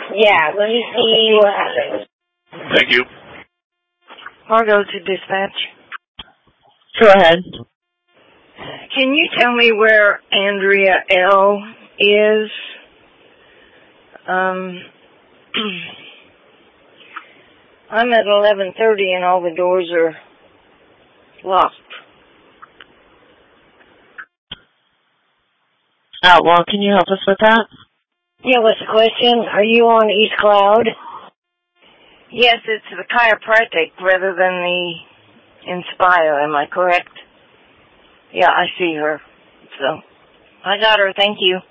Yeah, let me see what happens. Thank you. Margo to dispatch. Go ahead. Can you tell me where Andrea L. is? I'm at 11:30 and all the doors are locked. Well, can you help us with that? Yeah, what's the question? Are you on East Cloud? Yes, it's the chiropractic rather than the Inspire, am I correct? Yeah, I see her. So, I got her, thank you.